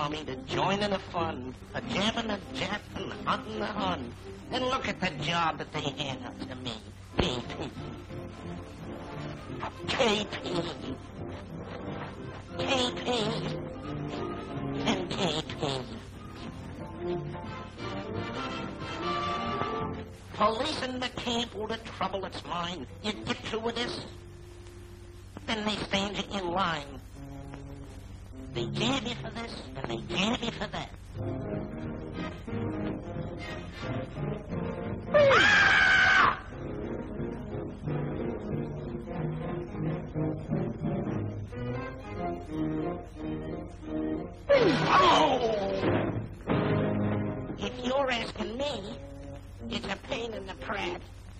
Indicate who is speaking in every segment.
Speaker 1: army to join in the fun, a jamming the Jap and hunting the Hun. And look at the job that they hand up to me, KP. KP. KP. And KP. Policing the camp all the trouble that's mine. You get through with this, then they stand you in line. They jab you for this, and they jab you for that. If you're asking me, it's a pain in the prat.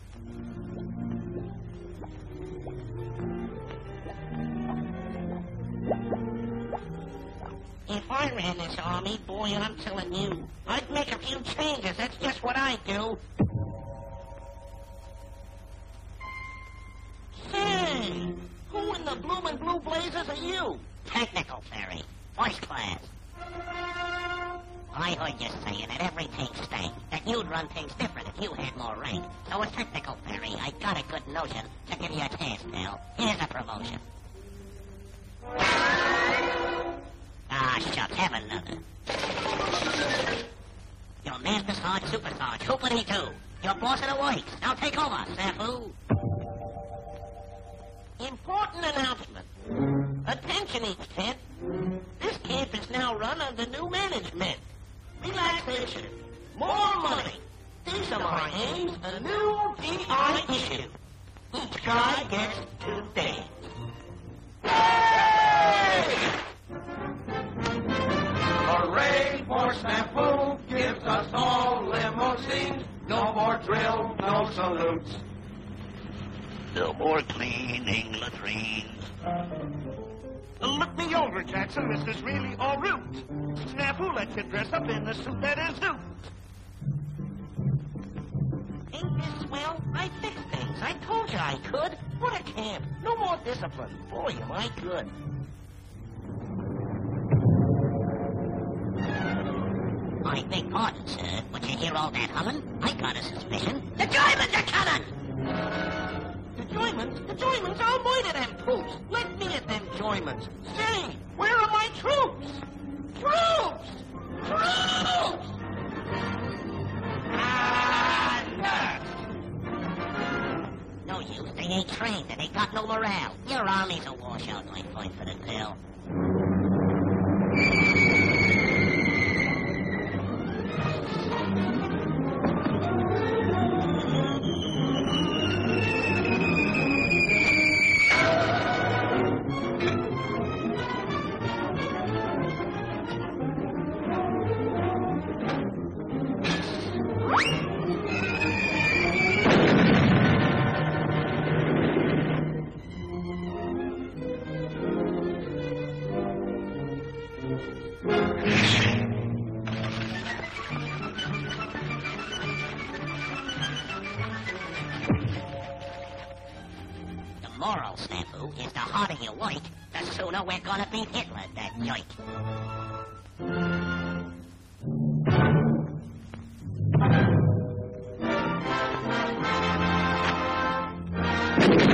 Speaker 1: If I ran this army, boy, I'm telling you, I'd make a few changes. That's just what I'd do. Say, who in the bloomin' blue blazers are you? Technical Ferry, first class. I heard you saying that everything stank, that you'd run things different if you had more rank. So a Technical Ferry, I got a good notion to give you a task, pal. Here's a promotion. Ah, shucks, have another. You're Master Sarge, Super Sarge, Hoopity-Doo. You're boss of the works. Now take over, Snafu. Important announcement. Attention, each tent. This camp is now run under new management. Relaxation. More money. These are my aims. A new DI issue. Each guy gets 2 days. Yay!
Speaker 2: Hooray for Snafu gives us all limousines. No more drill, no salutes.
Speaker 1: No more cleaning latrines.
Speaker 3: Look me over, Jackson. This is really en route. Snafu let you dress up in the suit that is new.
Speaker 1: Ain't this swell? I fixed things. I told you I could. What a camp. No more discipline. Boy, am I good. I beg pardon, sir, but you hear all that humming? I got a suspicion. The Germans are coming! The Germans? The Germans? I'll murder them troops. Let me at them Germans. Say, where are my troops? Troops! Troops! Ah, no use. They ain't trained and they got no morale. Your army's a washout, my point for the pill. Moral, Snafu, is the harder you work, the sooner we're gonna beat Hitler, that joint.